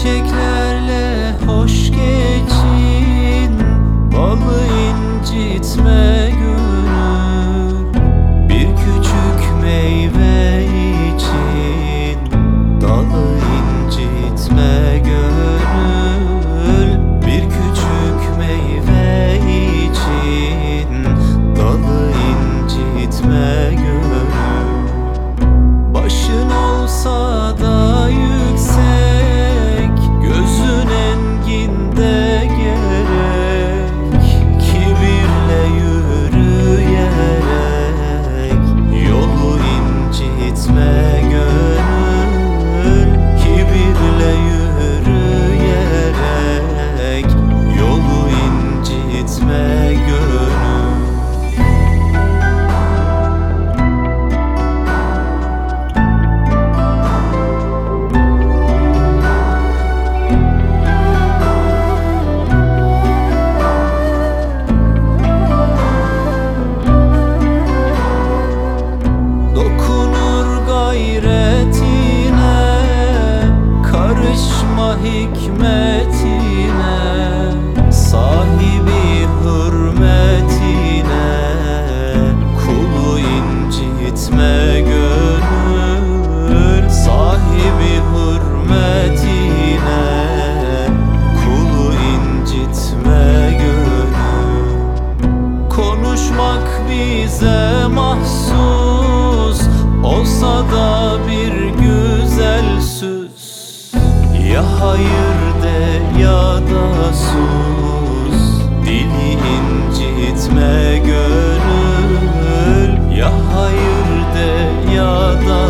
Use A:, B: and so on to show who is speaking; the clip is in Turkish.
A: çiçeklerle hoş geçin, balı incitme gönül. Bir küçük meyve için dalı incitme gönül. Bir küçük meyve için dalı incitme gönül. Başın olsa da yüksek, gözün enginde gerek. Kibirle yürüyerek yolu incitme gönül. Kibirle yürüyerek yolu incitme gönül. Karışma hikmetine, sahibi hürmetine, kulu incitme gönül. Sahibi hürmetine, kulu incitme gönül. Konuşmak bize mahsus olsa da bir güzel söz. Ya hayır de ya da sus, dili incitme gönül. Ya hayır de ya da